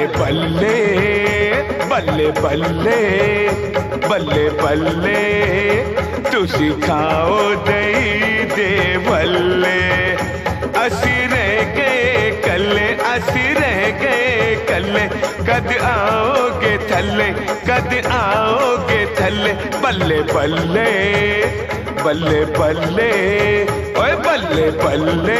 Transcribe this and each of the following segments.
बल्ले बल्ले बल्ले बल्ले बल्ले तुसी खाओ दई दे बल्ले असी रह गए कल्ले असी रह गए कल्ले कद आओगे थल्ले कद आओगे थल्ले बल्ले बल्ले बल्ले बल्ले ओए बल्ले बल्ले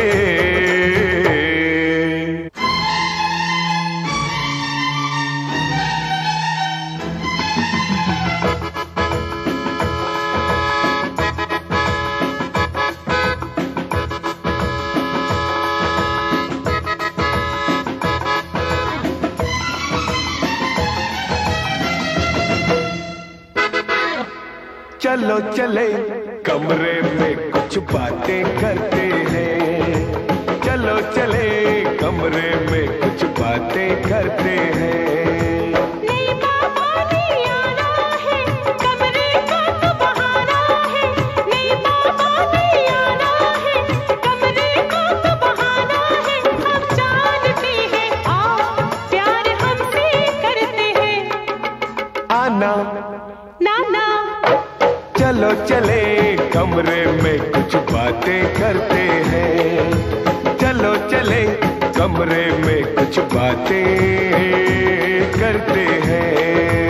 चलो चले कमरे में कुछ बातें करते हैं चलो चले कमरे में कुछ बातें करते हैं नहीं बाबा नहीं आना है कमरे का तो बहाना है नहीं बाबा नहीं आना है कमरे का तो बहाना है हम जानते हैं आप प्यार हमसे करते हैं आना ना ना चलो चले कमरे में कुछ बातें करते हैं चलो चले कमरे में कुछ बातें करते हैं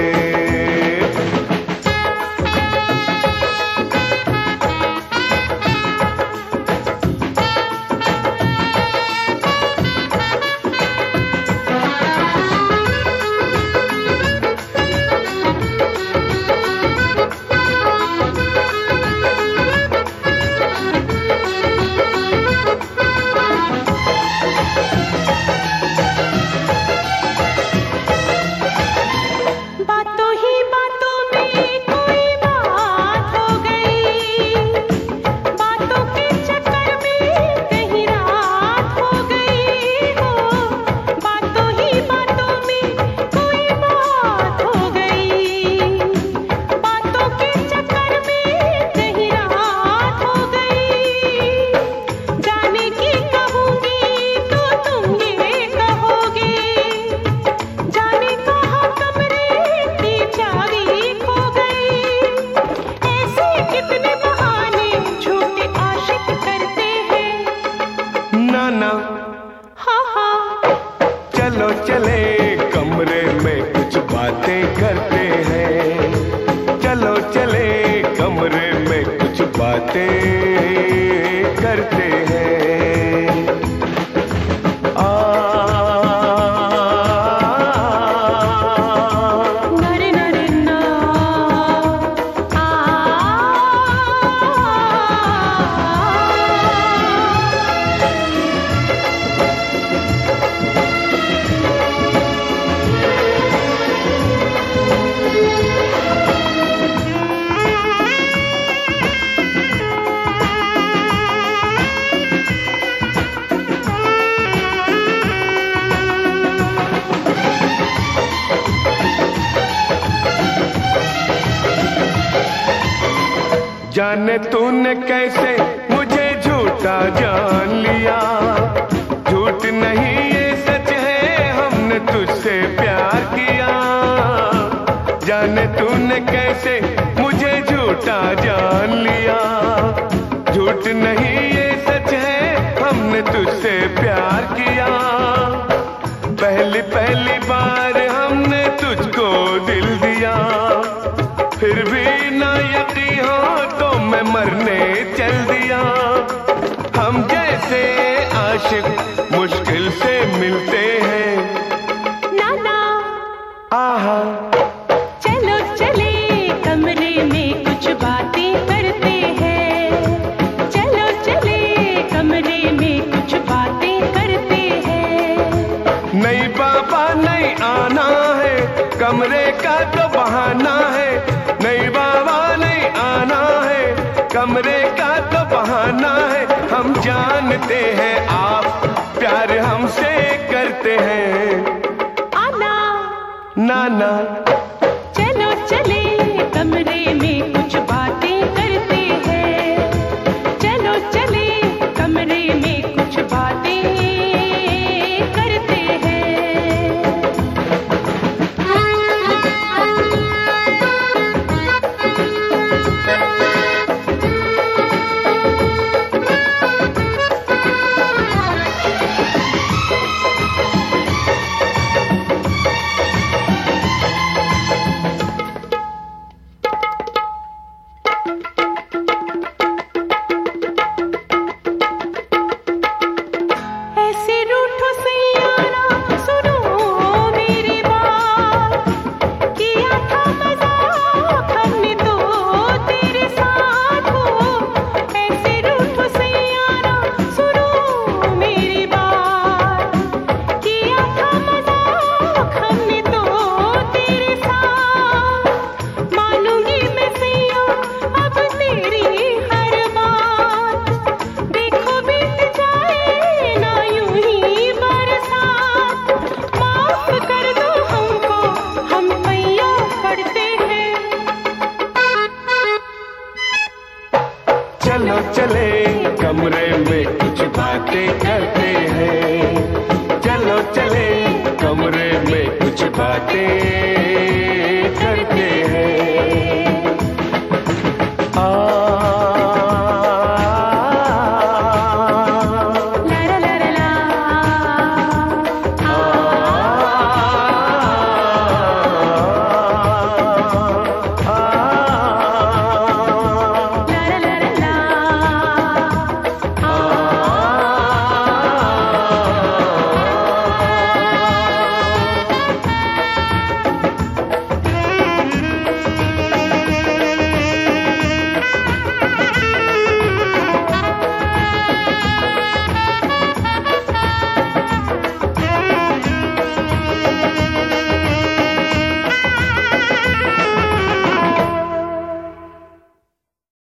चलो चले कमरे में कुछ बातें करते हैं चलो चले कमरे में कुछ बातें करते हैं जाने तूने कैसे मुझे झूठा जान लिया झूठ नहीं ये सच है हमने तुझसे प्यार किया जाने तूने कैसे मुझे झूठा जान लिया झूठ नहीं ये सच है हमने तुझसे प्यार किया पहली पहली बार हमने तुझको दिल दिया फिर भी ना यकीन हो तो मैं मरने चल दिया हम जैसे आशिक मुश्किल से मिलते हैं ना ना आहा चलो चले कमरे में कुछ बातें करते हैं चलो चले कमरे में कुछ बातें करते हैं नहीं बाबा नहीं आना है कमरे का तो बहाना है नहीं बाबा नहीं आना है कमरे का तो बहाना है हम जानते हैं आप प्यार हमसे करते हैं आना ना ना चलो चले कमरे में कुछ बातें करते हैं चलो चले कमरे में कुछ बातें करते हैं में कुछ बातें करते हैं। चलो चले कमरे में कुछ बातें